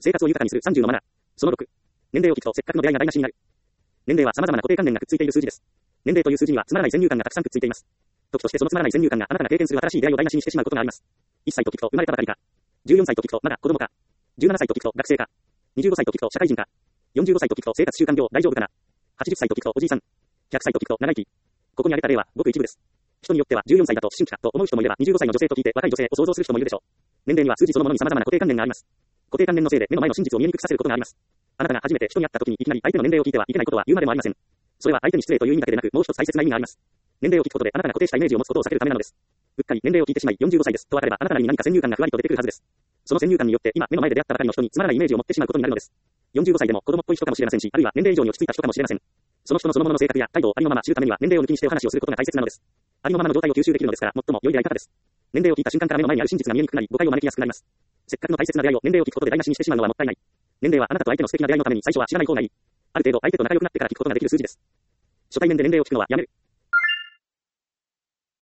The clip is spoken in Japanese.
生活を豊かにする30のマナー。その6。年齢を聞くとせっかくの出会いが台無しになる。年齢は様々な固定観念がくっついている数字です。年齢という数字にはつまらない先入観がたくさんくっついています。時としてそのつまらない先入観があなたが経験する新しい出会いを台無しにしてしまうことがあります。1歳と聞くと生まれたばかりか。14歳と聞くとまだ子供か。17歳と聞くと学生か。25歳と聞くと社会人か。45歳と聞くと生活習慣病大丈夫かな。80歳と聞くとおじいさん。100歳と聞くと長生き。ここに挙げた例はごく一部です。人によっては14歳だと思春期かと思う人もいれば25歳の女性と聞いて若い女性を想像する人もいるでしょう。年齢には数字そのものに様々な固定観念があります。固定観念のせいで目の前の真実を見えにくくさせることがあります。あなたが初めて人に会った時にいきなり相手の年齢を聞いてはいけないことは言うまでもありません。それは相手に失礼という意味だけでなくもう一つ大切な意味があります。年齢を聞くことであなたが固定したイメージを持つことを避けるためなのです。うっかり年齢を聞いてしまい45歳ですと分かればあなたなりに何か先入観がふわりと出てくるはずです。その先入観によって今目の前で出会ったばかりの人につまらないイメージを持ってしまうことになるのです。45歳でも子供っぽい人かもしれませんし、あるいは年齢以上に落ち着いた人かもしれません。その人のそのものの性格や態度をありのまま知るためには年齢を抜きにしてお話をすることが大切なのです。ありのままの状態を吸収できるのですから最も良い出会い方です。年齢を聞いた瞬間から目の前にある真実が見えにくくなり誤解を招きやすくなります。せっかくの大切な出会いを年齢を聞くことで台無しにしてしまうのはもったいない。年齢はあなたと相手の素敵な出会いのために最初は知らない方がいい。ある程度相手と仲良くなってから聞くことができる数字です。初対面で年齢を聞くのはやめる。